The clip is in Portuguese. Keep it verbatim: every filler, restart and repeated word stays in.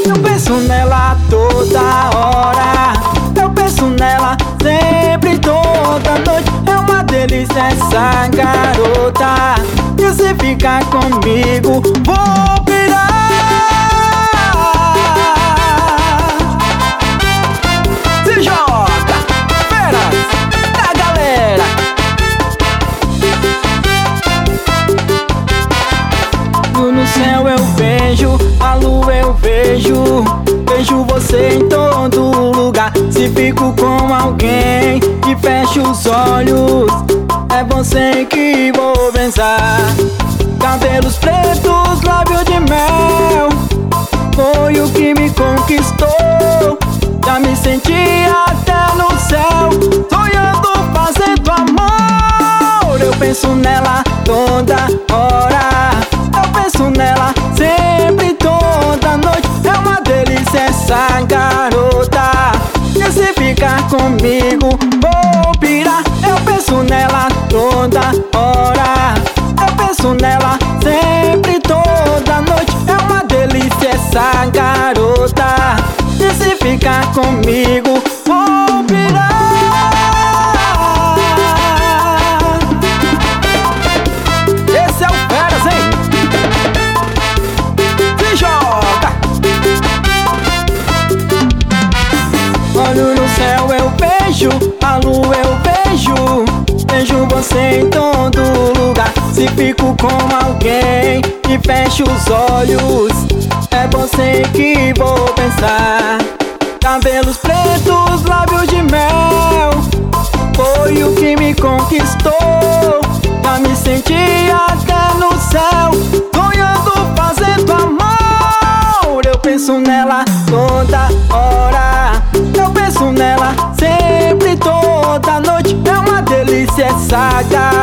Eu penso nela toda hora, eu penso nela sempre, toda noite. É uma delícia essa garota, e se ficar comigo vou pirar. Se joga, feras da galera. No céu eu vejo, a lua eu vejo, vejo você em todo lugar. Se fico com alguém e fecho os olhos, é você que vou pensar. Cabelos pretos, lábios de mel, foi o que me conquistou. Já me senti até no céu, sonhando fazendo amor. Eu penso nela toda hora, eu penso nela sempre, toda noite. É uma delícia essa garota, e se ficar comigo vou pirar. Eu penso nela toda hora, eu penso nela sempre, toda noite. É uma delícia essa garota, e se ficar comigo vou pirar. Esse é o Feras, hein? Se joga! Olho no céu eu vejo, a lua eu vejo, vejo você em todo lugar. Se fico com alguém e fecho os olhos, é você que vou pensar. Cabelos pretos, lábios de mel, foi o que me conquistou. Já me senti até no céu, sonhando fazendo amor. Eu penso nela toda hora, eu penso nela sempre, toda noite. É uma delícia essa garota,